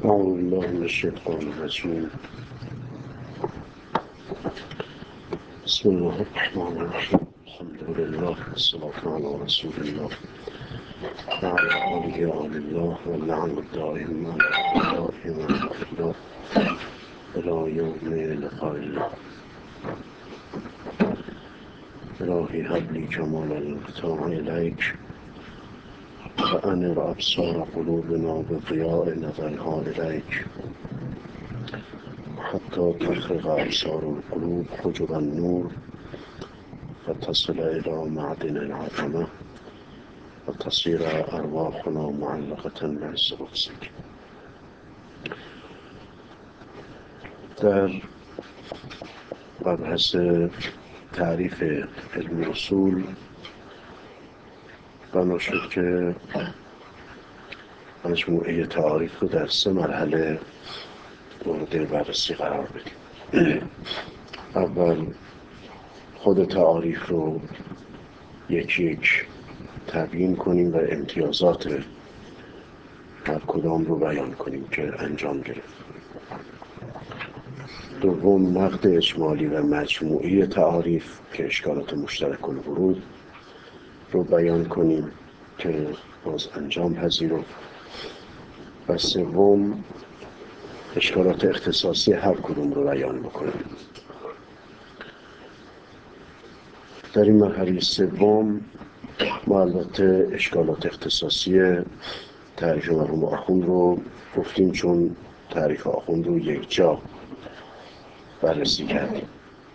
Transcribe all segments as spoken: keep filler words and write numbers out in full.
أعوذ بالله من الشيطان الرجيم. بسم الله الرحمن الرحيم. الحمد لله والصلاة على رسول الله وعلى آله وآل الله واللعن الدائم على أعدائهم والأخلاق إلى يوم لقاء الله. إلهي هب لي جمال الانقطاع إليك وأنر أبصار قلوبنا بضياء نظرها إليك حتى تخرق أبصار القلوب حجب النور فتصل إلى معدن العظمة وتصير أرواحنا معلقة بعز قدسك. در مبحث تعریف علم اصول بنا شد که مجموعه تعاریف رو در سه مرحله مورد بررسی قرار بدیم. اول خود تعاریف رو یک یک تبیین کنیم و امتیازات هر کدام رو بیان کنیم که انجام گرفت. دوم نقد اجمالی و مجموعی تعاریف که اشکالات مشترک الورود رو بیان کنیم که باز انجام پذیرفت. و سوم اشکالات اختصاصی هر کدوم رو بیان بکنیم. در این مرحله سوم ما البته اشکالات اختصاصی تعریف مرحوم آخوند رو گفتیم، چون تعریف آخوند رو یک جا بررسی کردیم.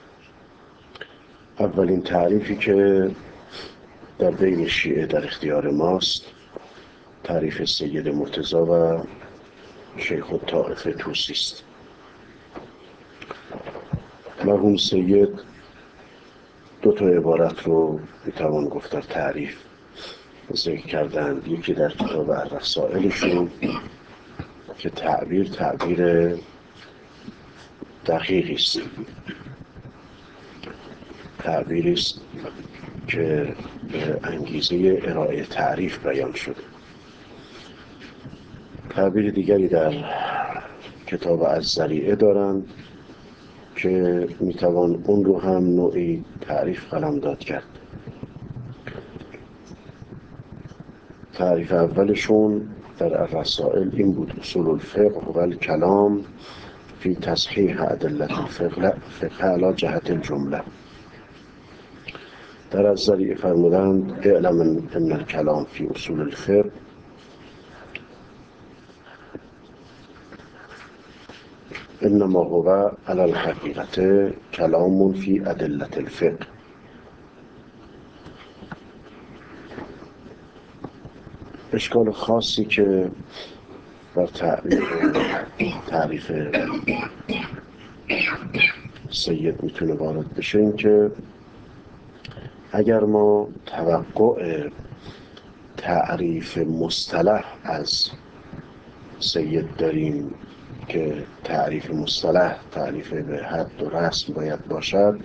اولین تعریفی که در بین شیعه در اختیار ماست تعریف سید مرتضی و شیخ الطائفه طوسی است. مرحوم سید دو تا عبارت رو میتوان گفت در تعریف ذکر کردن. یکی در کتاب الرسائلشون که تعبیر تعبیر دقیقی است، تعبیری است که به انگیزه ارائه تعریف بیان شده. تعبیر دیگری در کتاب الذریعه دارند که میتوان اون رو هم نوعی تعریف قلمداد کرد. تعریف اولشون در الرسائل این بود: اصول الفقه و الکلام فی تصحیح ادلة الفقه فقه علی جهت الجمله. در الذریعه فرمودند اعلم ان الکلام فی اصول الفقه انما هو علی الحقیقة کلام فی ادلة الفقه. اشکال خاصی که بر تعریف سید میتونه وارد بشه این که اگر ما توقع تعریف مصطلح از سید داریم که تعریف مصطلح تعریف به حد و رسم باید باشد،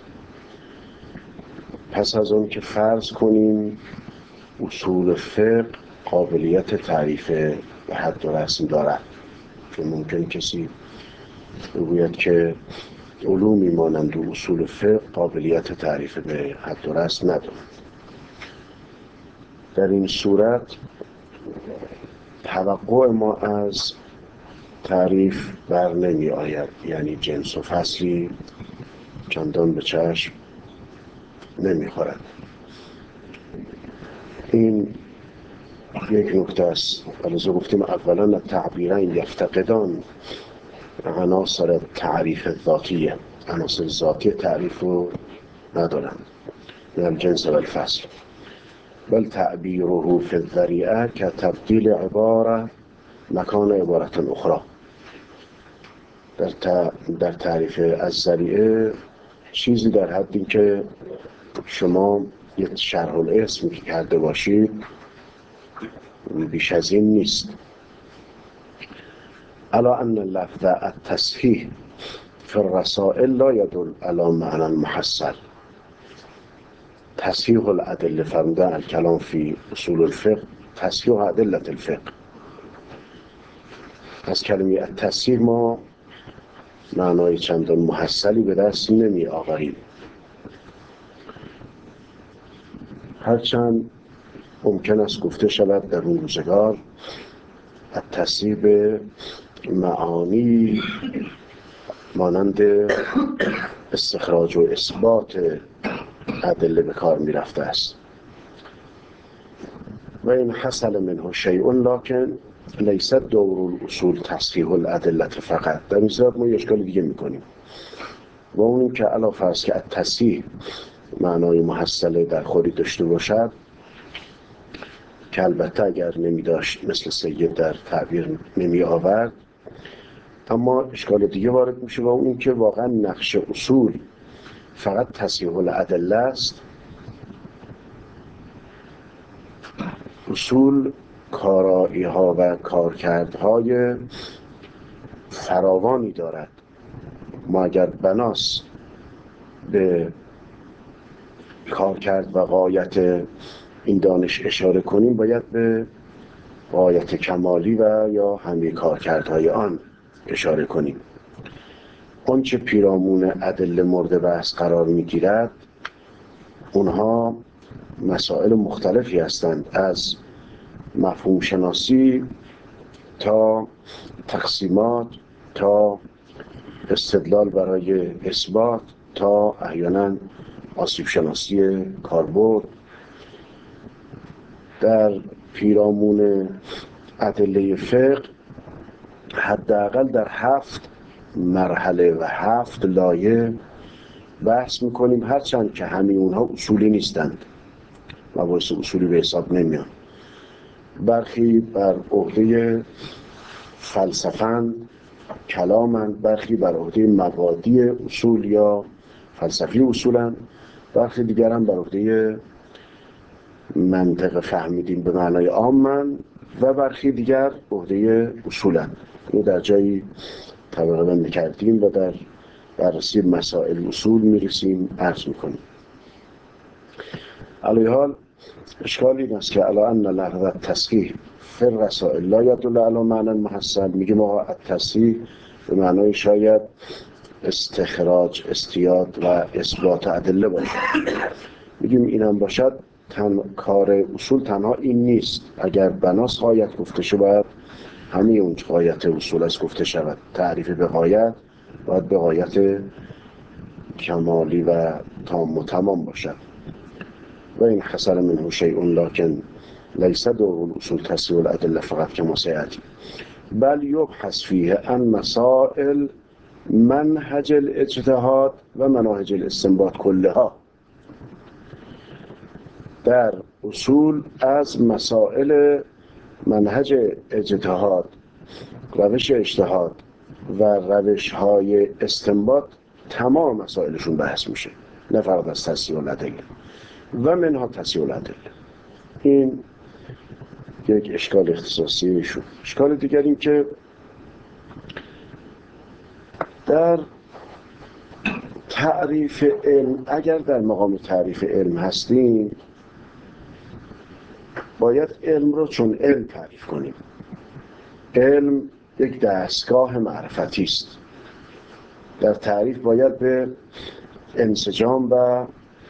پس از اون که فرض کنیم اصول فقه قابلیت تعریف به حد و رسم دارد، چون ممکن کسی بگوید که علومی مانند اصول فقه قابلیت تعریف به حد و رسم ندارد. در این صورت توقع ما از تعریف بر نمی آید، یعنی جنس و فصلی چندان به چشم نمی خورد. این یک نکته است. ولذا گفتیم اولا تعبیرین یفتقدان عناصر تعریف ذاتیه، عناصر ذاتی تعریف رو ندارند، من جنس و الفصل. بل تعبیره فی الذریعه که تبدیل عباره مکان عبارت اخرى. در, در تعریف الذریعه چیزی در حدی که شما یک شرح الاسم که کرده باشید بیش از این نیست. الا ان لفظ التصحیح فی الرسائل لا يدل على معنى محصل. تصحیح الادله فرمودن الکلام فی اصول الفقه تصحیح ادله الفقه. از کلمه التصحیح ما معنای چندان محصلی به دست نمی آوریم، هرچند ممکن است گفته شود در اون روزگار التصحیح به معانی مانند استخراج و اثبات ادله به کار می رفته است. و این حصل منه شیء لکن لیس دور الاصول تصحیح الادله فقط. در این صورت ما یه اشکال دیگه میکنیم و اون این که علاوه فرض که التصحیح معنای محصله در خودی داشته باشد، که البته اگر نمی داشت مثل سید در تعبیر نمی آورد، اما اشکال دیگه وارد میشه و اون این که واقعا نقش اصول فقط تصحیح الادله است. اصول کارایی ها و کارکردهای فراوانی دارد. ما اگر بناس به کارکرد و غایت این دانش اشاره کنیم، باید به غایت کمالی و یا همه کارکردهای آن اشاره کنیم. آنچه پیرامون ادله مورد بحث قرار میگیرد، اونها مسائل مختلفی هستند، از مفهوم شناسی تا تقسیمات تا استدلال برای اثبات تا احیانا آسیب شناسی کاربرد. در پیرامون ادله فقه حداقل در هفت مرحله و هفت لایه بحث میکنیم، هرچند که همه اونها اصولی نیستند، مباحث اصولی به حساب نمیان. برخی بر عهده فلسفه‌اند، کلامند، برخی بر عهده مبادی اصول یا فلسفی اصولند، برخی دیگر هم بر عهده منطق فهمیدیم به معنای عامند و برخی دیگر عهده اصولند. اینو در جایی طبقه بندی کردیم و در بررسی مسائل اصول میرسیم عرض میکنیم. علی حال اشکال این است که علا ان لفظ التصحیح فی الرسائل لا یدل علی معنی محصل. میگیم آقا التصحیح به معنای شاید استخراج، استیاد و اثبات ادله باشد. میگیم اینم باشد، تن کار اصول تنها این نیست. اگر بناس غایت گفته شود، همه اون غایت اصول است گفته شود. تعریف به غایت باید به غایت کمالی و تام و تمام باشد. و این حصل منه شیء لکن لیس دور الاصول تصحیح الادله فقط کما سیأتی بل یبحث فیه عن مسائل منهج الاجتهاد و مناهج الاستنباط کلها. در اصول از مسائل منهج اجتهاد، روش اجتهاد و روش های استنباط تمام مسائلشون بحث میشه، نه فقط از تصحیح الادله و منها تصحیح الادله. این یک اشکال اختصاصی ایشون. اشکال دیگر این که در تعریف علم، اگر در مقام تعریف علم هستیم، باید علم رو چون علم تعریف کنیم. علم یک دستگاه معرفتی است. در تعریف باید به انسجام و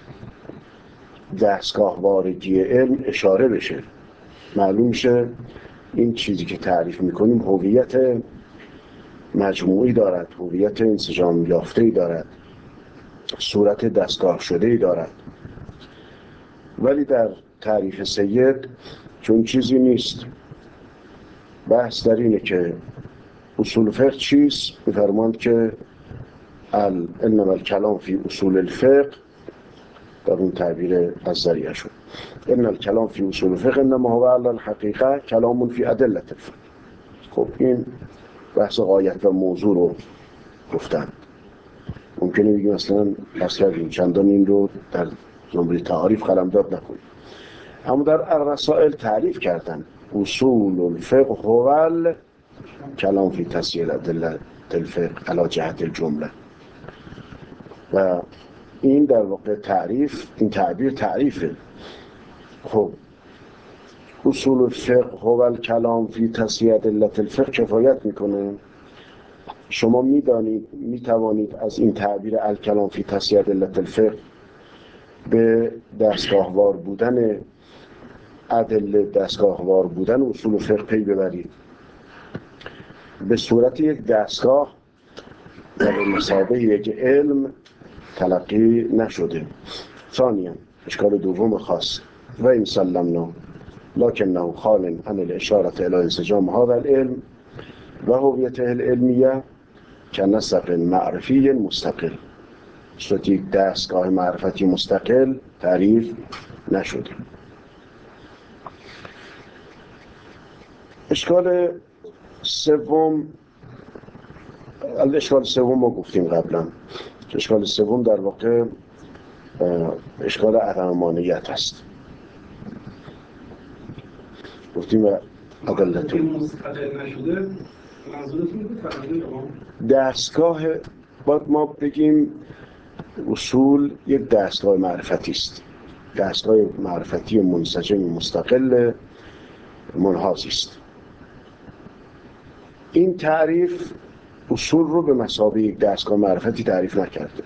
دستگاه وارگی علم اشاره بشه. معلوم شه این چیزی که تعریف میکنیم هویت مجموعی دارد، هویت انسجام یافته‌ای دارد، صورت دستگاه شده‌ای دارد. ولی در تعریف سید چون چیزی نیست. بحث در اینه که اصول فقه چیست؟ می‌فرماند که انما الکلام فی اصول الفقه، در اون تعبیر از ذریعه شد، ان الکلام فی اصول الفقه انما هو علی الحقیقه کلام فی ادله الفقه. خب این بحث غایت و موضوع رو گفتن. ممکنه بگیم اصلا بحث کردیم چندان این رو در زمره تعریف قلمداد نکنیم، اما در الرسائل تعریف کردن اصول الفقه هو کلام فی تصحیح الادله الفقه علی جهت الجمله. و این در واقع تعریف، این تعبیر تعریفه. خب اصول الفقه و الکلام فی تصحیح ادله الفقه کفایت میکنه؟ شما میدانید میتوانید از این تعبیر الکلام فی تصحیح ادله الفقه به دستگاهوار بودن ادله، دستگاهوار بودن اصول فقه پی ببرید. به صورت یک دستگاه و به مثابه یک علم تلقی نشده. ثانیا اشکال دوم خاص و این سلمنا لکنه خال عن الاشاره الی انسجام هذا العلم و هویته العلمیه که نسق معرفی مستقل، صورت یک دستگاه معرفتی مستقل تعریف نشده. اشکال سوم، اشکال سوم ما گفتیم قبلا، اشکال سوم در واقع اشکال عدم مانعیت است. گفتیم ادلت مستقل نشده منظورتون دستگاه، باید ما بگیم اصول یک دستگاه معرفتی است، دستگاه معرفتی منسجم مستقل منحازی است. این تعریف اصول رو به مثابه یک دستگاه معرفتی تعریف نکرده.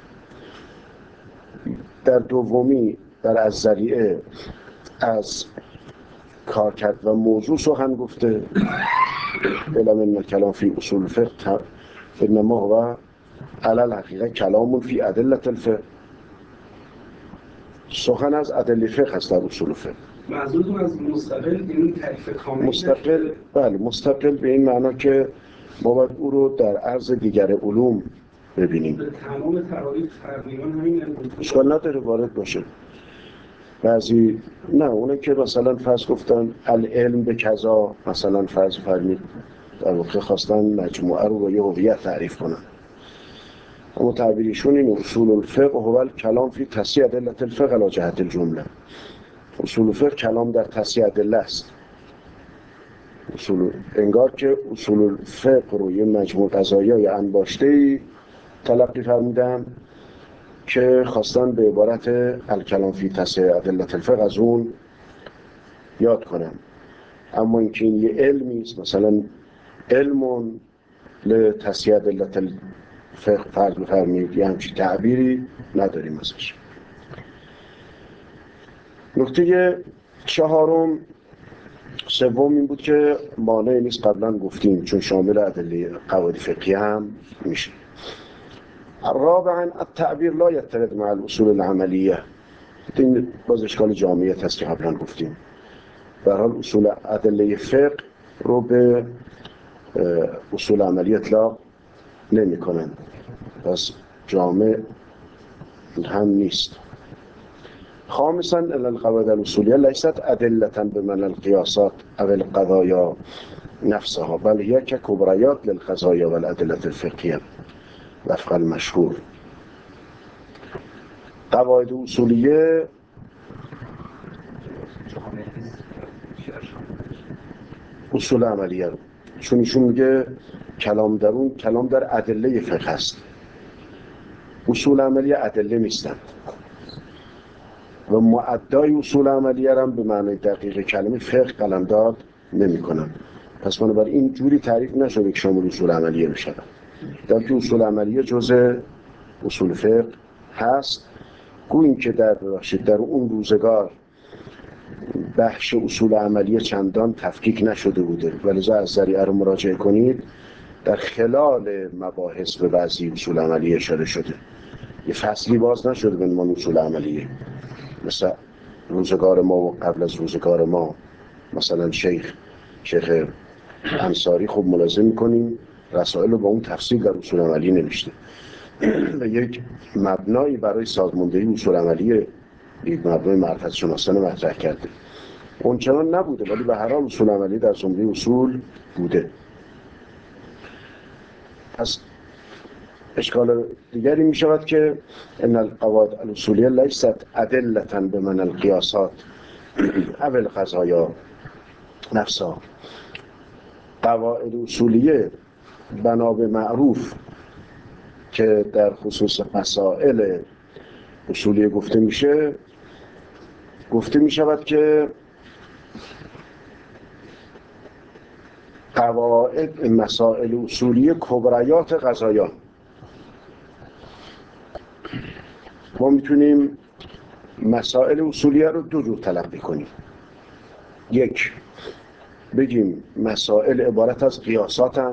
در دومی در از ذریعه از کارکرد و موضوع سخن گفته، علم ان کلام فی اصول فقه انما هو علی الحقیقه کلام فی ادله الفقه، سخن از ادله فقه است در اصول فقه. منظورتون از مستقل یعنی تعریف کامل؟ مستقل، بله مستقل به این معنا که ما باید او رو در عرض دیگر علوم ببینیم. به تمام تعاریف تقریبا همین اشکال نداره وارد باشه. بعضی نه، اونه که مثلا فرض گفتن العلم به کذا، مثلا فرض فرمید در واقع خواستن مجموعه رو با یه هویت تعریف کنن، اما تعبیرشون این اصول الفقه هو الکلام فی تصحیح ادله الفقه علی جهت الجمله. اصول الفقه کلام در تصحیح ادله است. اصول انگار که اصول الفقه رو یه مجموع قضایای انباشته‌ای تلقی فرمودن که خواستن به عبارت الکلام فی تصحیح ادله الفقه از اون یاد کنن، اما اینکه این یه علمی است، مثلا علم لتصحیح ادله الفقه فرض بفرمایید، یه همچین تعبیری نداریم ازش. نکته چهارم سوم این بود که مانع نیست، قبلا گفتیم چون شامل ادله قواعد فقهی هم میشه. رابعا التعبیر لا یترد مع الاصول العملیه، این باز اشکال جامعیت هست که قبلا گفتیم. به هر حال اصول ادله فقه رو به اصول عملی اطلاق نمی کنند، پس جامع هم نیست. خامسا القواعد الاصولیه لیست ادله بمعنی القیاسات او القضایا نفسها بل هي ككبريات للقضايا والادله الفقهيه وفق المشهور. قواعد اصولیه اصول عملیه رو، چون ایشون میگه کلام در اون کلام در ادله فقه است، اصول عملیه ادله نیستند و معدای اصول عملیه هم به معنی دقیق کلمه فقه قلمداد نمی کنن. پس بنابراین این جوری تعریف نشده که شامل اصول عملیه بشه، در که اصول عملیه جزء اصول فقه هست. گوییم که در ببخشید در اون روزگار بخش اصول عملیه چندان تفکیک نشده بوده، ولذا از ذریعه رو مراجعه کنید در خلال مباحث به بعضی اصول عملیه اشاره شده، یه فصلی باز نشده به عنوان اصول عملیه. مثلا روزگار ما و قبل از روزگار ما، مثلا شیخ شیخ انصاری خوب ملاحظه می‌کنیم رسائل رو با اون تفصیل در اصول عملی نوشته و یک مبنایی برای سازماندهی اصول عملی، یک مبنای معرفت شناسانه مطرح کرده. اون چنان نبوده ولی به هر حال اصول عملی در زمره اصول بوده. پس اشکال دیگری می شود که ان القواعد الاصولیه لیست ادله بمعنی القیاسات او القضایا نفسها. قواعد اصولیه بنا به معروف که در خصوص مسائل اصولیه گفته میشه، گفته می شود که قواعد مسائل اصولی کبریات قضایان. ما میتونیم مسائل اصولیه رو دو جور تلقی کنیم. یک، بگیم مسائل عبارت از قیاساتن،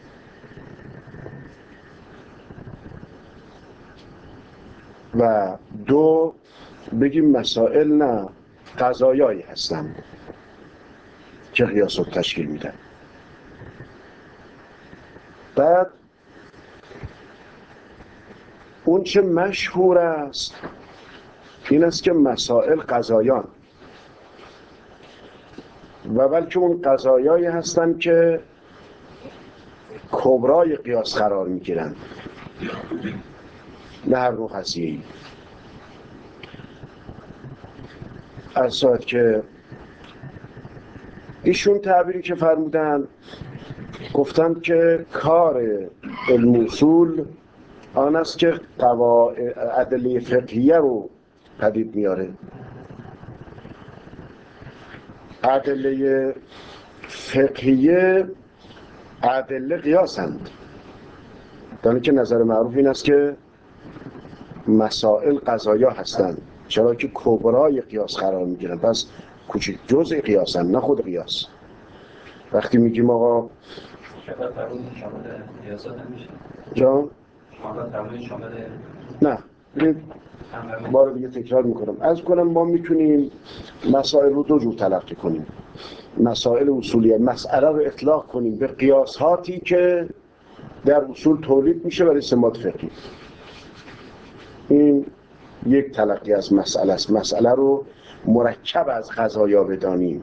و دو، بگیم مسائل نه قضایایی هستن که قیاسات تشکیل میدن. بعد اون چه مشهور است این است که مسائل قضایان، و بلکه اون قضایایی هستن که کبرای قیاس قرار میگیرن، نه هر نوع قضیه‌ای. از ساعت که ایشون تعبیری که فرمودن، گفتن که کار علم اصول آن است که قواعد ادله فقهیه رو پدید میاره. ادله فقهیه ادله قیاسند، دانه که نظر معروف این است که مسائل قضایا هستند، چرا که کبرای قیاس قرار میگیرن، پس کوچک جزء قیاسن نه خود قیاس. وقتی میگیم آقا شبه فرمود شامل قیاسات هم میشه؟ جان؟ شامل فرمود شامل نه، بار دیگه تکرار میکنم. از کنم ما میتونیم مسائل رو دو جور تلقی کنیم. مسائل اصولیه، مسئله رو اطلاق کنیم به قیاساتی که در اصول تولید میشه برای استنباط فقهی. این یک تلقی از مسئله است. مسئله رو مرکب از قضایا بدانیم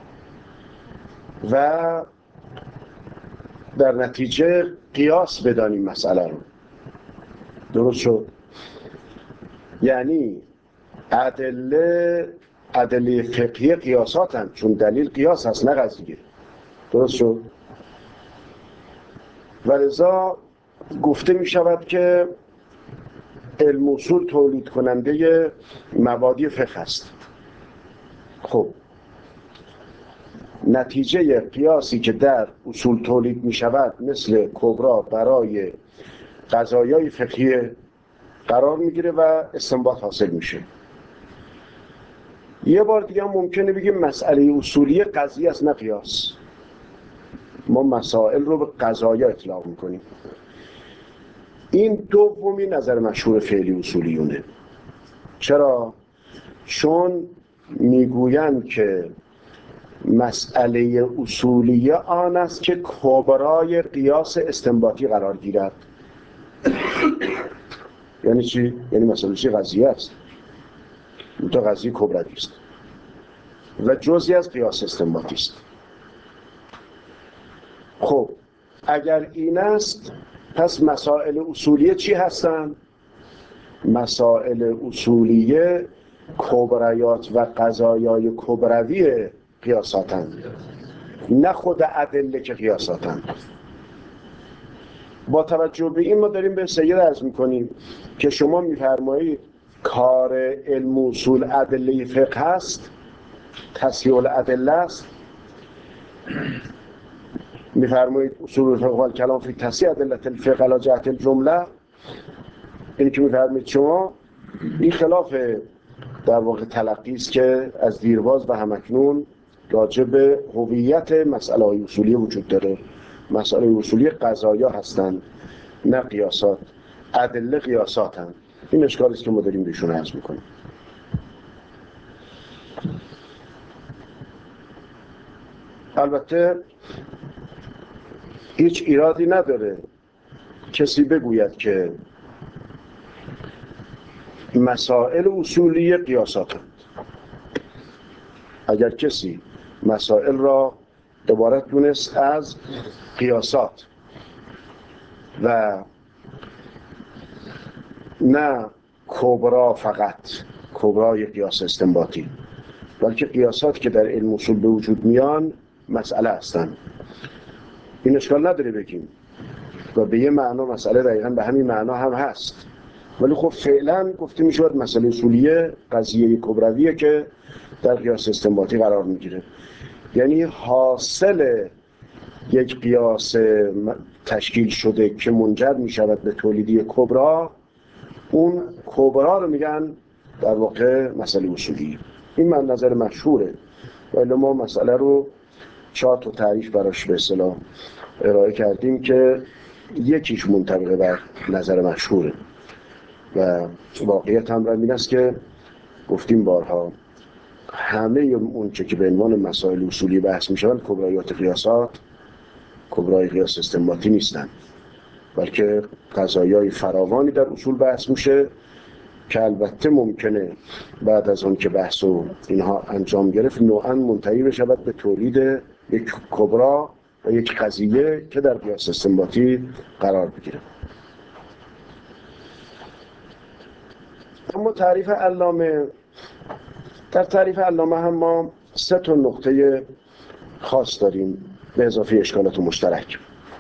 و در نتیجه قیاس بدانیم مسئله رو. درست شد؟ یعنی ادله ادله فقهی قیاساتن، چون دلیل قیاس هست نه قضیه. درست شد؟ ولذا گفته می شود که علم اصول تولید کننده مبادی فقه است. خب نتیجه قیاسی که در اصول تولید می شود مثل کبرا برای قضایای فقهی قرار میگیره و استنباط حاصل میشه. یه بار دیگه هم ممکنه بگیم مسئله اصولی قضیه است نه قیاس. ما مسائل رو به قضایا اطلاق میکنیم. این دومی نظر مشهور فعلی اصولیونه. چرا؟ چون میگویند که مسئله اصولیه آن است که کبرای قیاس استنباطی قرار گیرد. یعنی چی؟ یعنی مسئله چی؟ قضیه است. اون تا قضیه کبروی است و جزئی از قیاس استنباطی است. خب اگر این است، پس مسائل اصولیه چی هستند؟ مسائل اصولیه کبریات و قضایای کبروی قیاساتند، نه خود ادله که قیاساتند. با توجه به این ما داریم به سید عرض میکنیم که شما میفرمایید کار علم اصول ادله فقه هست، تصحیح الادله است. میفرمایید اصول الفقه و کلام فی تصحیح ادله الفقه علی جهت الجمله. این که میفرمایید شما، این خلاف در واقع تلقی است که از دیرباز و همکنون راجع به هویت مسئله های اصولی وجود داره. مسئله اصولی قضایا هستند نه قیاسات. ادله قیاسات هم. این اشکالی است که ما داریم بهشون عرض میکنیم. البته هیچ ایرادی نداره کسی بگوید که مسائل اصولی قیاسات هست. اگر کسی مسائل را عبارت دونست از قیاسات و نه کبرا فقط کبرای قیاس استنباطی، بلکه قیاسات که در علم اصول به وجود میان مسئله هستند، این اشکال نداره بگیم و به یه معنا مسئله دقیقا به همین معنا هم هست. ولی خب فعلا گفته میشود مسئله اصولیه قضیه کبرویه که در قیاس استنباطی قرار میگیره. یعنی حاصل یک قیاس تشکیل شده که منجر می شود به تولیدی کبرا، اون کبرا رو میگن در واقع مسئله اصولی. این من نظر مشهوره، ولی ما مسئله رو چهار تا تعریف براش به اصطلاح ارائه کردیم که یکیش منطبق بر نظر مشهوره و واقعیت هم این است که گفتیم بارها همه اون چه که به عنوان مسائل اصولی بحث می شوند کبرایات قیاسات کبرای قیاس استنباطی نیستند، بلکه قضایای فراوانی در اصول بحث میشه که البته ممکنه بعد از اون که بحث و اینها انجام گرفت نوعاً منتهی بشود به تولید یک کبرا و یک قضیه که در قیاس استنباطی قرار بگیره. اما تعریف علامه، در تعریف علامه هم ما سه تا نقطه خاص داریم به اضافه اشکالات مشترک.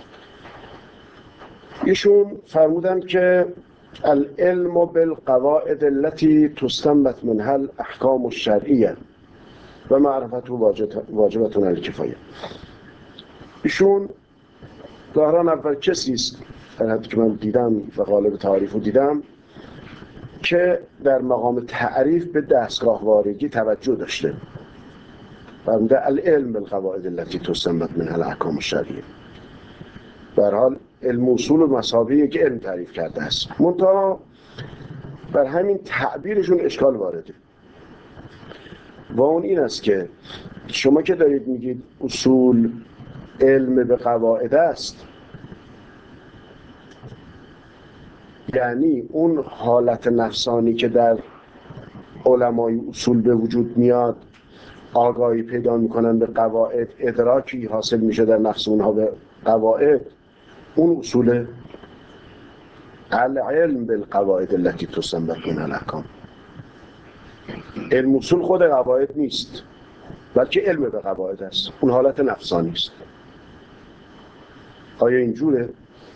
ایشون فرمودن که العلم بالقواعد التي تستنبط منها الاحکام الشرعیه و معرفت واجبة علی الکفایه. ایشون ظاهرا اول کسی است در حدی که من دیدم و قالب تعریف رو دیدم که در مقام تعریف به دستگاه وارگی توجه داشته. فرموده العلم بالقواعد التي تستنبط منها الاحکام الشرعیه. به هر حال علم اصول و مسابقه یک علم تعریف کرده است، منتها بر همین تعبیرشون اشکال وارده و اون این است که شما که دارید میگید اصول علم به قواعد است، یعنی اون حالت نفسانی که در علمای اصول به وجود میاد، آگاهی پیدا میکنن به قواعد، ادراکی حاصل میشه در نفس اونها به قواعد، اون اصول العلم بالقواعد التي تستنبط منها الاحکام. علم اصول خود قواعد نیست، بلکه علم به قواعد است، اون حالت نفسانی است. آیا اینجوره؟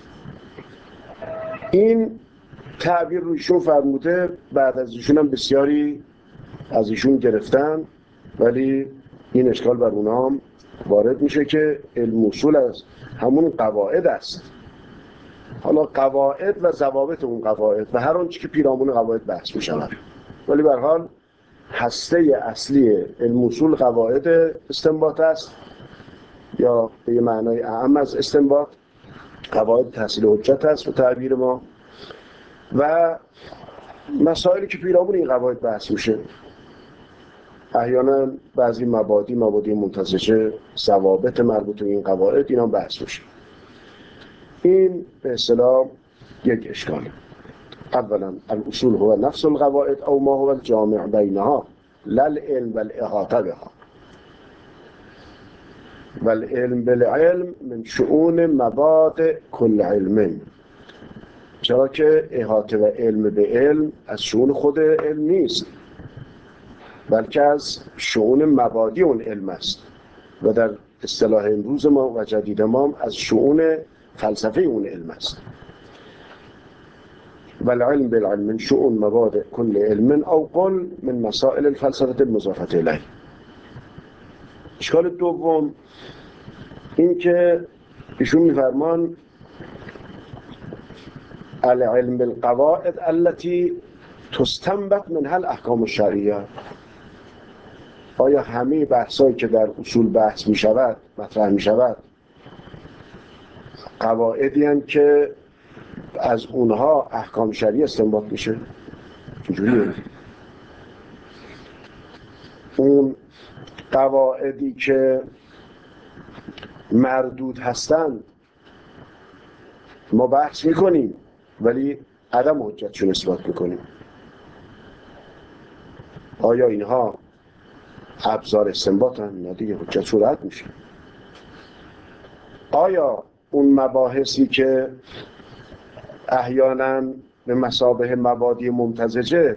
این تعبیر رو ایشون فرموده، بعد از ایشون هم بسیاری از ایشون گرفتن، ولی این اشکال بر اونا هم وارد میشه که علم اصول از همون قواعد است. حالا قواعد و ضوابط اون قواعد و هر آنچه که پیرامون قواعد بحث میشود، ولی به هر حال هسته اصلی علم اصول قواعد استنباط است، یا به یه معنای اعم از استنباط قواعد تحصیل حجت است و تعبیر ما، و مسائلی که پیرامون این قواعد بحث میشه. احیانا بعضی مبادی مبادی منتزجه، ضوابط مربوط به این قواعد، اینا بحث میشه. این به اصطلاح یک اشکال. اولا الاصول هو نفس القواعد او ما هو الجامع بینها لا العلم والاحاطه بها، والعلم بالعلم من شؤون مبادئ کل علم، چرا که احاطه و علم به علم از شؤون خود علم نیست، بلکه از شؤون مبادی اون علم است و در اصطلاح امروز ما و جدید ما از شؤون فلسفه اون علم است. والعلم بالعلم من شؤون مبادئ كل علم او قل من مسائل الفلسفه المضافه الیه. اشکال دوم این که ایشون میفرمان العلم بالقواعد التي تستنبط منها الاحکام الشرعیه. آیا همه بحثایی که در اصول بحث می شود مطرح می شود قواعدی هستند که از اونها احکام شرعی استنباط میشه؟ اینجوریه. اون قواعدی که مردود هستند ما بحث میکنیم ولی عدم حجتشون اثبات میکنیم. آیا اینها ابزار استنباطن؟ نه دیگه، حجتشون رد میشه. آیا اون مباحثی که احیانا به مثابه مبادی ممتزجه،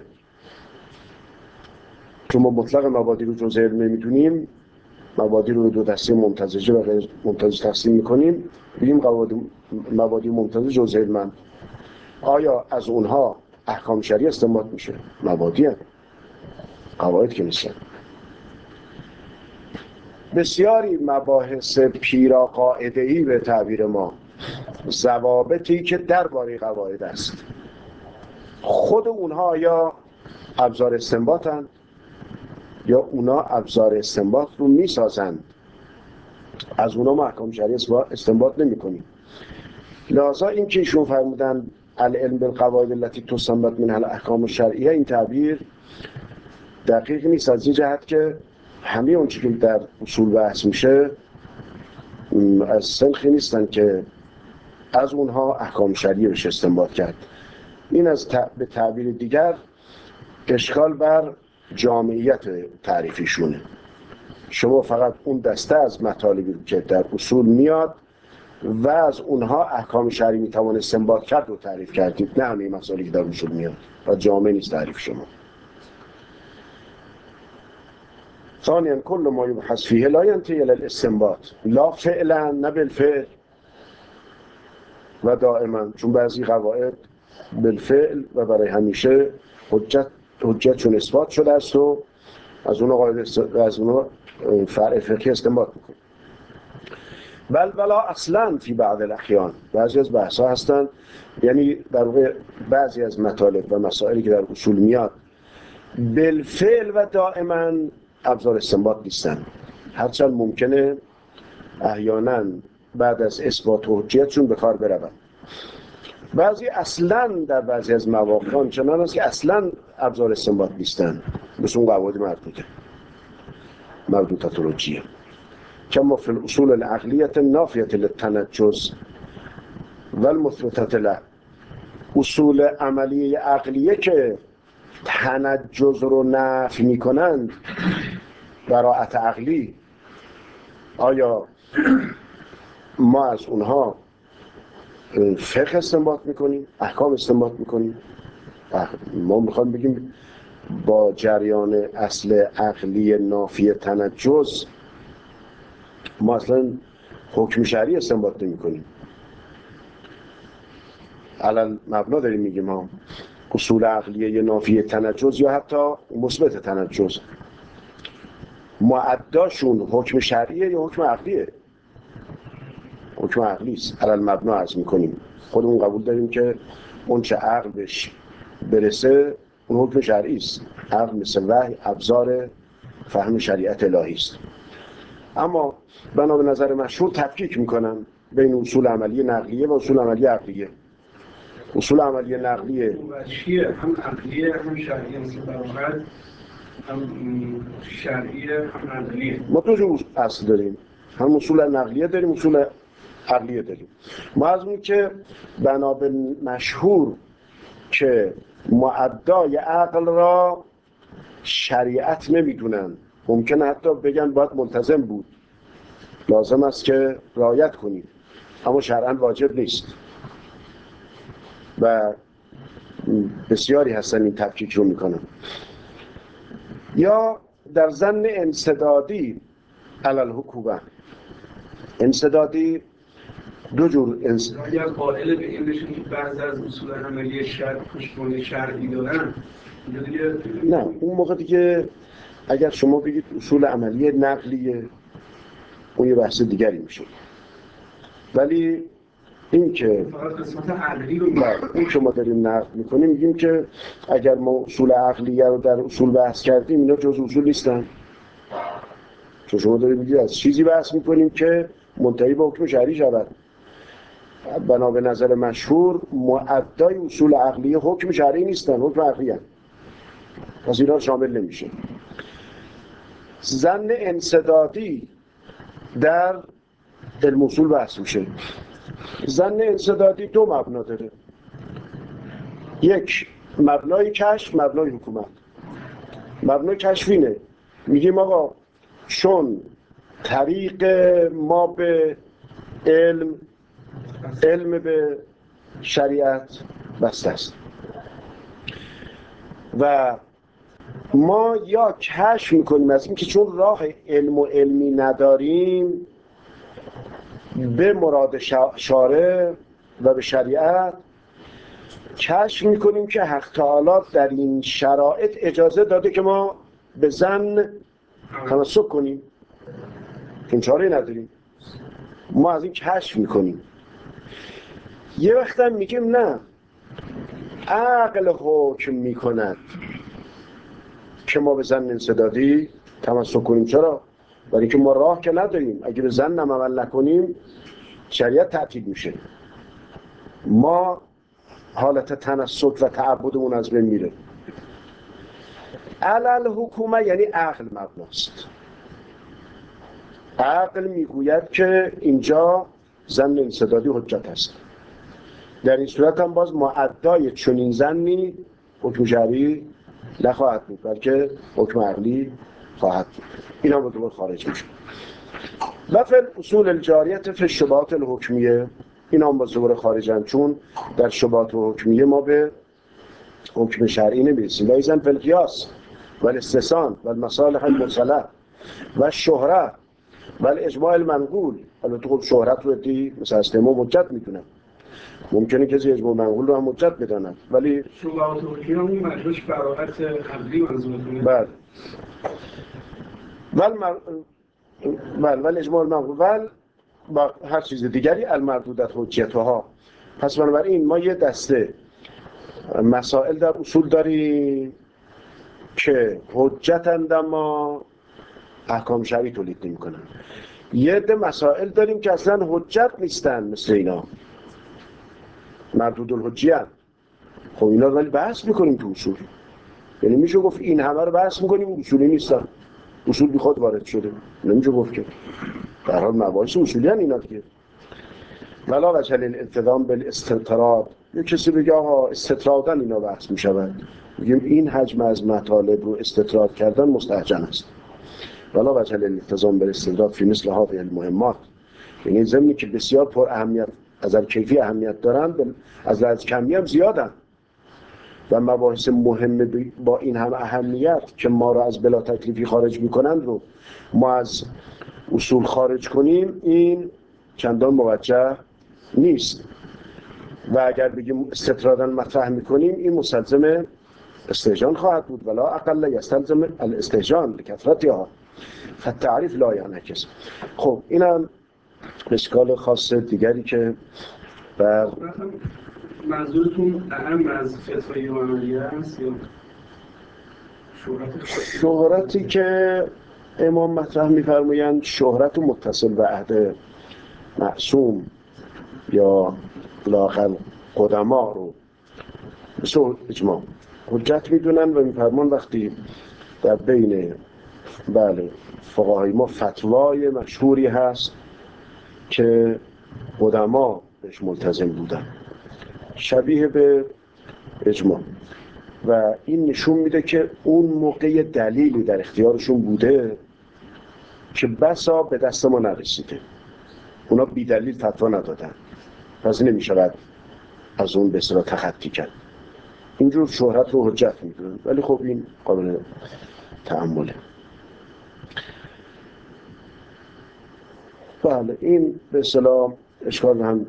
چون ما مطلق مبادی رو جزء علم نمیدونیم، مبادی رو دو دسته ممتزجه و غیر ممتزج تقسیم میکنیم، بگیم مبادی ممتزج جزء علمن. آیا از اونها احکام شرعی استنباط میشه؟ مبادی هم قواعد که نیستن. بسیاری مباحث پیرا قاعده‌ای به تعبیر ما، ضوابطی که درباره قواعد است، خود اونها یا ابزار استنباطن یا اونا ابزار استنباط رو میسازند، از اونا ما احکام شرعی استنباط نمی کنیم. لذا این که ایشون فرمودن العلم بالقواعد التي تستنبط منها الاحکام الشرعیه، این تعبیر دقیق نیست از این جهت که همه اون چیزی که در اصول بحث میشه از سنخی نیستن که از اونها احکام شرعی بشه استنباط کرد. این از به تعبیر دیگر اشکال بر جامعیت تعریفیشونه. شما فقط اون دسته از مطالبی که در اصول میاد و از اونها احکام شرعی میتوان استنباط کرد و تعریف کردید، نه همه مسائلی که در اصول میاد و جامع نیست تعریف شما. ثانیاً کل ما یبحث فیه لا ینتهی الی الاستنباط لا فعلا نه بالفعل و دائما، چون بعضی قواعد بالفعل و برای همیشه حجت حجتشون اثبات شده است و از اون قاعده از اون فرع فقهی استنباط میکنه. بل ولا اصلا فی بعض الاحیان، بعضی از بحث‌ها هستن، یعنی در واقع بعضی از مطالب و مسائلی که در اصول میاد بالفعل و دائما ابزار استنباط نیستن، هرچند ممکنه احیانا بعد از اثبات حجتشون به کار بروند. بعضی اصلا در بعضی از مواقع چنان است که اصلا ابزار استنباط نیستن، مثل اون قواعد مربوطه مربوطاتولوژیه، کما فی الاصول العقلیه النافیه للتنجز و المثبته له. اصول عملی عقلیه که تنجز رو نفی میکنند، براءت عقلی، آیا ما از اونها فقه استنباط میکنیم، احکام استنباط میکنیم؟ ما میخوام بگیم با جریان اصل عقلی نافی تنجز ما اصلا حکم شرعی استنباط نمی کنیم. علل مبنا داریم میگیم ما اصول عقلیه نافی تنجز یا حتی مثبت تنجز، معداشون حکم شرعیه یا حکم عقلیه؟ حکم عقلی است. علل مبنا عرض میکنیم، خودمون قبول داریم که اون چه عقل بهش برسه اون حکم شرعی است. عقل مثل وحی ابزار فهم شریعت الهی است. اما بنا به نظر مشهور تفکیک میکنن بین اصول عملی نقلیه و اصول عملی عقلیه. اصول عملی نقلیه هم عقلیه هم شرعیه، مثل براءت هم شرعیه هم عقلیه. ما دو جور اصل داریم، هم اصول نقلیه داریم اصول عقلیه داریم. ما از اون که بنا به مشهور که معدای عقل را شریعت نمیدونن، ممکنه حتی بگن باید ملتزم بود، لازم است که رعایت کنید، اما شرعاً واجب نیست و بسیاری هستن این تفکیک رو میکنن. یا در ظن انسدادی علی الحکومه، انسدادی دو جور انس... اگر قائل به این بشین که بعضی از اصول عملی شرع پشتوانه شرعی دارن، نه اون موقع دیگه اگر شما بگید اصول عملی نقلیه اون یه بحث دیگری میشه، ولی این که فقط قسمت عقلی رو اون که ما داریم نقل میکنیم میگیم که اگر ما اصول عقلیه رو در اصول بحث کردیم اینا جز اصول نیستن، چون شما داریم میگید از چیزی بحث میکنیم که منتهی به حکم شرعی شود. بنا به نظر مشهور معدای اصول عقلیه حکم شرعی نیستن، حکم عقلیه، پس اینا شامل نمیشه. ظن انسدادی در علم اصول بحث میشه. ظن انسدادی دو مبنا داره، یک مبنای کشف، مبنای حکومت. مبنای کشفینه، میگیم آقا چون طریق ما به علم علم به شریعت بسته است و ما یا کشف میکنیم از این که چون راه علم و علمی نداریم به مراد شارع و به شریعت، کشف میکنیم که حق تعالی در این شرایط اجازه داده که ما به ظن تمسک کنیم. چون چاره نداریم، ما از این کشف میکنیم. یه وقت هم میگیم نه، عقل حکم میکند که ما به ظن انسدادی تمسک کنیم. چرا؟ برای که ما راه که نداریم، اگه به ظن هم عمل نکنیم شریعت تعطیل میشه، ما حالت تنسک و تعبدمون از بین میره. علل حکومه یعنی عقل مبناست. عقل میگوید که اینجا ظن انسدادی حجت است. در این صورت هم باز معدای چنین ظنی حکم شرعی نخواهد بود، بلکه حکم عقلی خواهد بود. این هم دوباره خارج میشه. و فی اصول الجاریت فی الشبهات الحکمیه، این هم باز دوباره خارجن، چون در شبهات حکمیه ما به حکم شرعی نمیرسیم. و ایزن فی القیاس و الاستحسان و المصالح المرسله و شهره و الاجماع المنقول. البته خب شهرت رو ادی مثل استماع حجت میدونن، ممکنه کسی اجماع منقول رو هم حجت بدانند، ولی شبهات حکمیه هم مجبورش براحت عقلی منظورتونه. بله ول مر... بله ول اجماع المنقول ول با هر چیز دیگری المردودت حجتها. پس بنابراین ما یه دسته مسائل در اصول داریم که حجتند اما احکام شرعی تولید نمی‌کنن. یه عده مسائل داریم که اصلا حجت نیستن، مثل اینا مردود الحجیت. خب اینا رو ولی بحث میکنیم تو اصول، یعنی میشه گفت این همه رو بحث میکنیم اصولی نیستن، اصول بی خود وارد شده، نمیشه گفت که در حال مباحث اصولی هن اینا دیگه. ولا وجه للالتزام بالاستطراد، یه کسی بگه آقا استطرادن اینا بحث میشود، میگیم این حجم از مطالب رو استطراد کردن مستهجن است. ولا وجه للالتزام بالاستطراد فی مثل هذه المهمات، یعنی ضمنی که بسیار پر اهمیت از کیفی اهمیت دارن، از از کمی هم زیادن و مباحث مهم با این هم اهمیت که ما را از بلا تکلیفی خارج میکنند رو ما از اصول خارج کنیم، این چندان موجه نیست. و اگر بگیم استطراداً مطرح میکنیم، این مستلزم استهجان خواهد بود، ولا اقل یستلزم الاستهجان لکثرتها فالتعریف لا ینعکس. خب اینم اشکال خاص دیگری که بر منظورتون اهم از فتوای عملیه هست یا شهرت؟ شهرتی که امام مطرح می‌فرمایند شهرت متصل به عهد معصوم یا لااقل قدما رو مثل اجماع حجت میدونن و میفرمان وقتی در بین بله فقهای ما فتوای مشهوری هست که قدما بهش ملتزم بودن شبیه به اجماع و این نشون میده که اون موقع دلیلی در اختیارشون بوده که بسا به دست ما نرسیده، اونا بی دلیل فتوا ندادن، پس نمیشود از اون به اصطلاح تخطی کرد. اینجور شهرت رو حجت میدونن، ولی خب این قابل تأمله. بله این به اصطلاح اشکال هم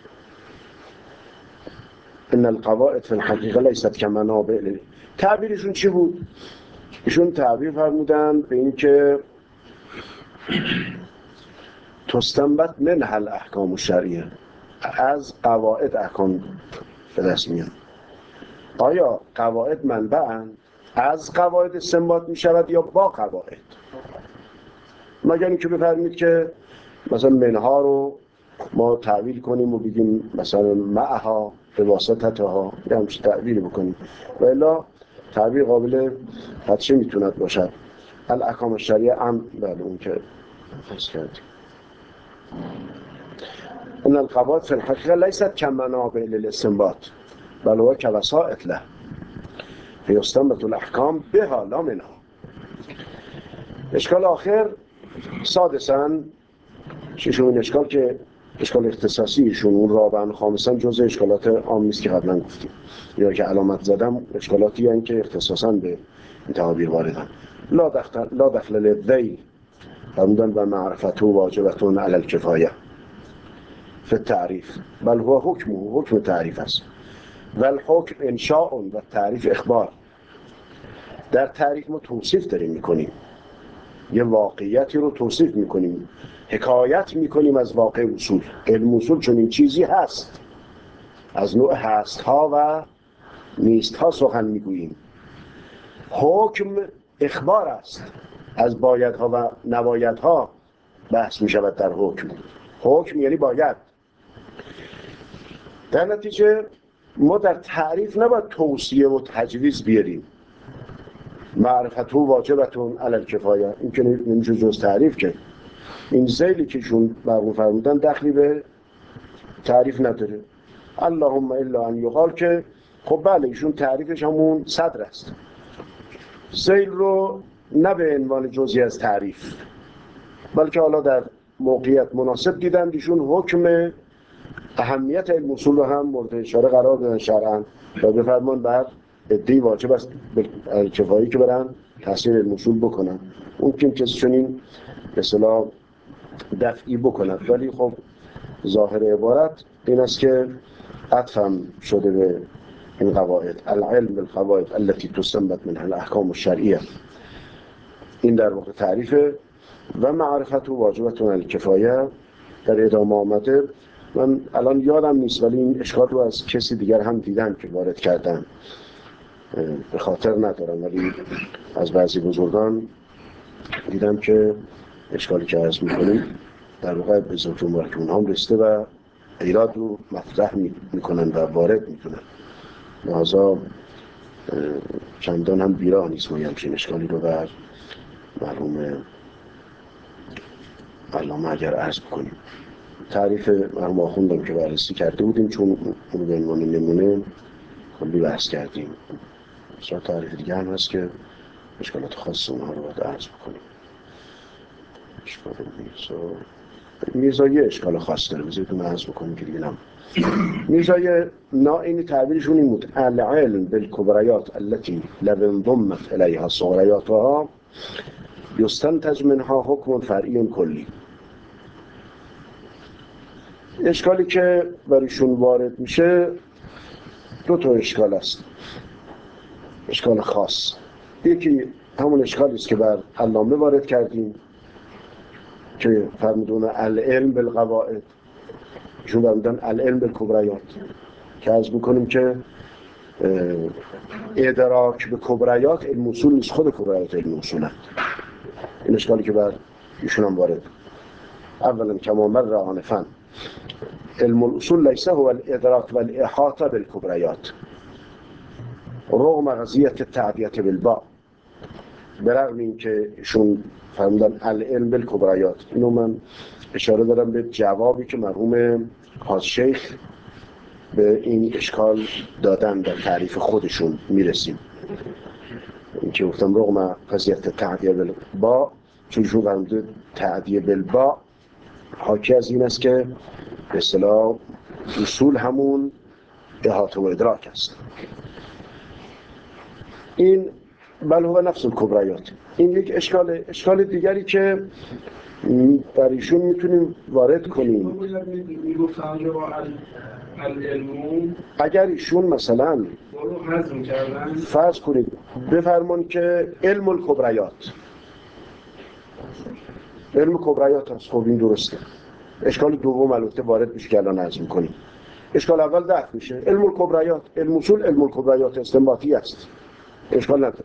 ان القواعد فی الحقیقه لیست کمنابع. تعبیرشون چی بود؟ ایشون تعبیر فرمودن به این که تستنبط منها الاحکام الشرعیه، از قواعد احکام به دست میاد. آیا قواعد منبعن؟ از قواعد استنباط می شود یا با قواعد؟ مگر اینکه بفرمید که مثلا منها رو ما تعویل کنیم و بگیم مثلا معها به واسطتها، یا همچه تعویل بکنیم، و الا تعبیر قابل حدشه میتوند باشد. الاحکام الشرعیه ام بله اون که فرض کردیم. ان القواعد فی الحقیقه لیست کمنابع للاستنباط بل هو کوسائط له فیستنبط الاحکام بها لا منها. اشکال آخر سادساً ششمین اشکال که اشکال اختصاصیشون اون رابعاً خامساً جزء اشکالات عام نیست که قبلا گفتیم، یا که علامت زدم اشکالاتی هستند که اختصاصاً به این تعابیر واردن. لا دخل لا دخل للذیل فرمودن و معرفته واجبتون علی الکفایه فی التعریف بل هو حکم حکم تعریف است و الحکم انشاء و تعریف اخبار. در تعریف ما توصیف داریم میکنیم، یه واقعیتی رو توصیف میکنیم، حکایت میکنیم از واقع اصول. علم اصول چون این چیزی هست، از نوع هست ها و نیست ها سخن میگوییم. حکم اخبار است، از بایدها و نبایدها بحث میشود در حکم. حکم یعنی باید. در نتیجه ما در تعریف نباید توصیه و تجویز بیاریم. معرفتو واجبتون علی الکفایه، این که نمیشه جز تعریف که این ذیلی که شون مرغوم فرمودن دخلی به تعریف نداره. اللهم الا ان یقال که خب بله ایشون تعریفش همون صدر است. ذیل رو نه به عنوان جزئی از تعریف، بلکه حالا در موقعیت مناسب دیدند ایشون حکم اهمیت علم اصول رو هم مورد اشاره قرار دادن شرعاً و بفرمان بر عده‌ای واجب است به کفایی که برن تحصیل علم اصول بکنن. اون که کسی چنین به اصطلاح دفعی بکند، ولی خب ظاهر عبارت این است که عطفم شده به این قواعد، العلم بالقواعد التي تستنبط منها الاحکام الشرعیه. این در واقع تعریفه و معرفت و واجبتون الکفایه در ادامه آمده. من الان یادم نیست ولی این اشکال رو از کسی دیگر هم دیدم که وارد کردن، به خاطر ندارم، ولی از بعضی بزرگان دیدم که اشکالی که عرض میکنیم در واقع به ذات مبارک اونها هم رسیده و ایراد رو مطرح میکنن و وارد میکنن. لذا چندان هم بیراه نیست ما همچین اشکالی رو بر مرحوم علامه اگر عرض بکنیم. تعریف مرحوم آخوندم که بررسی کرده بودیم، چون اون به عنوان نمونه کلی بحث کردیم. مثلا تعریف دیگه هم هست که اشکالات خاص اونها رو باید عرض بکنیم. اشکال میرزا میرزا یه اشکال خاص داره، بذارید عرض بکنیم که دیگه نم میرزای نا این تعبیرشون این بود: العلم بالکبریات التي لو انضمت الیها صغریاتها یستنتج منها حکم فرعی کلی. اشکالی که برایشون وارد میشه دو تا اشکال است، اشکال خاص. یکی همون اشکالی است که بر علامه وارد کردیم که فرمودون العلم بالقواعد، ایشون فرمودن العلم بالکبریات، که عرض میکنیم که ادراک به کبریات علم اصول نیست، خود کبریات علم اصولند. این اشکالی که بر ایشون هم وارد. اولا کما مر آنفا علم الاصول لیس هو الادراک و الاحاطه بالکبریات رغم قضیه التعدیه بالباء. برغم این که ایشون فرمودن العلم بالکبریات، اینو من اشاره دارم به جوابی که مرحوم حاج شیخ به این اشکال دادن در تعریف خودشون میرسیم. این که گفتم رغم قضیه تعدیه بالباء، چون ایشون فرموده تعدیه بالباء حاکی از این است که به اصطلاح اصول همون احاطه و ادراک است. این بل هو نفس الکبریات. این یک اشکال. اشکال دیگری که در ایشون میتونیم وارد کنیم، میگفتن که با العلم اگر ایشون مثلا رو هضم کردن، فرض کنید بفرمان که علم الکبریات علم کبریات هست، خب این درسته. اشکال دوم البته وارد میشه که الان عرض میکنیم. اشکال اول دفع میشه، علم الکبریات، علم اصول علم الکبریات استنباطی است، اشکال نداره.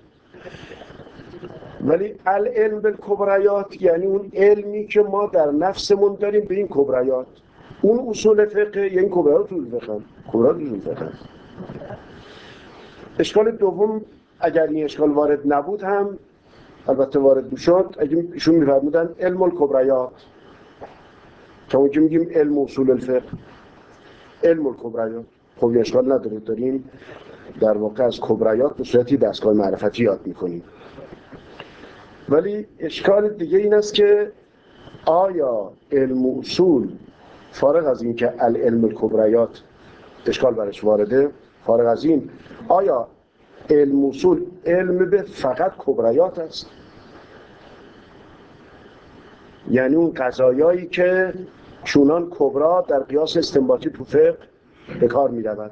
ولی العلم بالکبریات یعنی اون علمی که ما در نفسمون داریم به این کبریات. اون اصول فقه یعنی کبریات اصول فقه کبریات اصول فقه. اشکال دوم اگر این اشکال وارد نبود هم البته وارد میشد، اگه ایشون میفرمودن علم الکبریات، که اون که میگیم علم اصول الفقه علم الکبریات، خب اشکال نداره، داریم در واقع از کبریات به صورتی دستگاه معرفتی یاد میکنیم. ولی اشکال دیگه این است که آیا علم اصول فارغ از این که العلم الکبریات اشکال برش وارده، فارغ از این آیا علم اصول علم به فقط کبریات است؟ یعنی اون قضایایی که چونان کبرا در قیاس استنباطی تو فقه به کار می رود.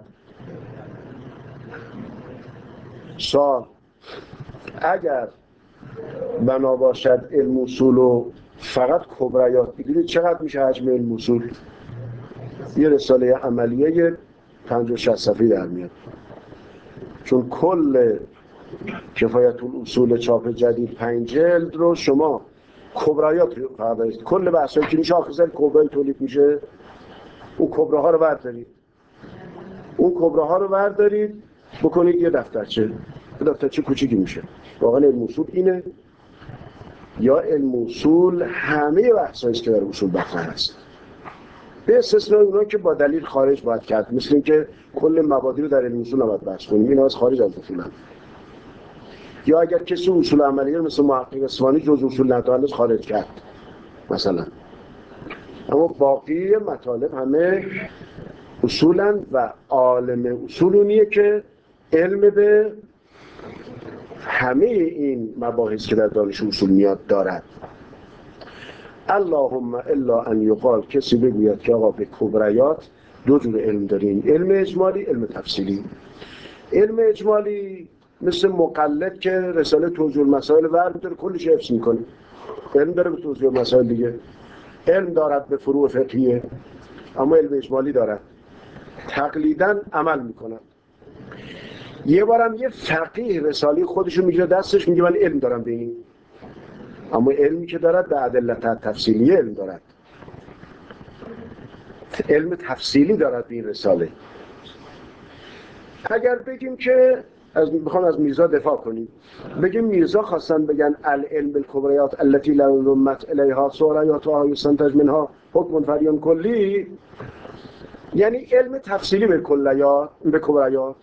سوال: اگر بنا باشد علم اصول و فقط کبریات بگیرید چقدر میشه حجم علم اصول؟ یه رساله عملیه پنجاه شصت صفحه‌ای در میاد. چون کل کفایت الاصول چاپ جدید پنج جلد رو شما کبریات رو فقط دارید، کل بحثایی که میشه آخر کبرایی تولید میشه اون کبراها رو بردارید، اون کبراها رو بردارید بکنید یه دفترچه، یه دفترچه کوچیکی میشه. واقعا علم اصول اینه یا علم اصول همه بحثایی که در اصول مطرح هست به استثنای اونها که با دلیل خارج باید کرد، مثل اینکه کل مبادی رو در علم اصول نباید بحث کنیم، اینا از خارج از اصولن. یا اگر کسی اصول عملیه رو مثل محقق اصفهانی جز اصول ندانست خارج کرد مثلا، اما باقی مطالب همه اصولاً و عالم اصول اونیه که علم به همه این مباحث که در دانش اصول میاد دارد. اللهم الا ان یقال، کسی بگوید که آقا به کبریات دو جور علم داریم، علم اجمالی، علم تفصیلی. علم اجمالی مثل مقلد که رساله توضیح المسائل ور می‌داره کلش حفظ میکنه، علم داره به توضیح المسائل دیگه، علم دارد به فروع فقهیه، اما علم اجمالی دارد تقلیداً عمل میکنه. یه بارم یه فقیه رساله خودشو میگیره دستش میگه من علم دارم به این، اما علمی که دارد به ادلت تفصیلی علم دارد، علم تفصیلی دارد به این رساله. اگر بگیم که از بخوام از میرزا دفاع کنیم، بگیم میرزا خواستن بگن العلم بالکبریات التي لا ضمت الیها سوریاتها یستنتج منها حکم فریون کلی، یعنی علم تفصیلی به کلیات، به کبریات،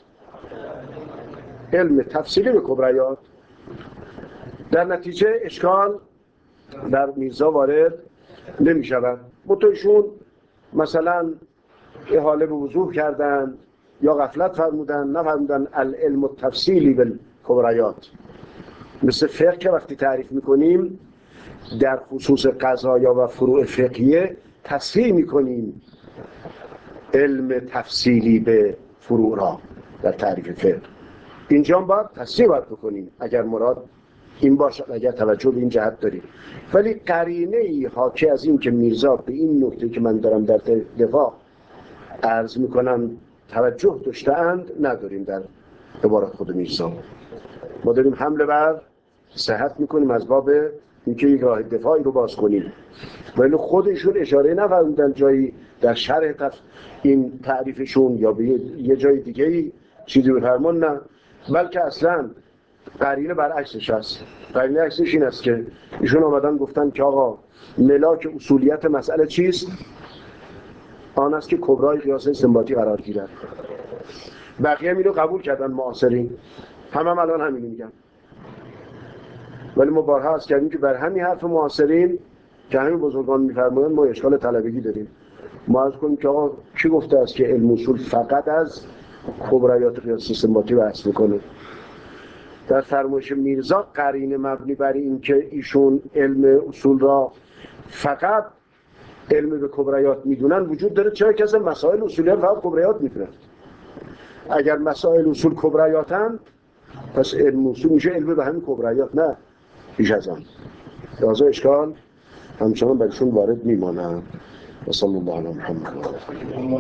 علم تفصیلی به کبریات. در نتیجه اشکال در میرزا وارد نمی شود. متوشون مثلا احاله به وضوح کردن یا غفلت فرمودن، نفرمودن العلم التفصیلی بالکبریات. مثل فقه که وقتی تعریف میکنیم در خصوص قضایا و فروع فقهیه تصحیح میکنیم علم تفصیلی به فروع را در تعریف فقه، اینجا باید تصحیح باید بکنیم اگر مراد این باشد، اگر توجه به این جهت داریم. ولی قرینه ای حاکی از این که میرزا به این نکته که من دارم در دفاع عرض میکنم توجه داشته‌اند نداریم در عبارات خود میرزا. ما داریم حمله بر صحت میکنیم از باب اینکه یک راه دفاعی رو باز کنیم، ولی خودشون اشاره نفرمودن جایی در شرح تف... این تعریفشون یا به یه جای دیگه چیزی بفرمون، نه، بلکه اصلا قرینه برعکسش هست. قرینه عکسش این است که ایشون آمدن گفتن که آقا ملاک اصولیت مسئله چیست؟ آن است که کبرای قیاس استنباطی قرار گیرد. بقیه اینو قبول کردن معاصرین، هم هم الان همین میگن. ولی ما بارها عرض کردیم که بر همین حرف معاصرین که همین بزرگان میفرمایند ما اشکال طلبگی داریم. ما عرض کنیم که آقا کی گفته است که علم اصول فقط از کبریات قیاس استنباطی بحث میکنه؟ در فرمایش میرزا قرینه مبنی بر این که ایشون علم اصول را فقط علم به کبریات میدونن وجود داره، چرا که اصلا مسائل اصولی هم فقط کبریات میدونن. اگر مسائل اصول کبریاتن پس علم اصول میشه علم به همین کبریات، نه بیش از آن. لذا اشکال همچنان برشون وارد میمانند. و صلی الله علی محمد.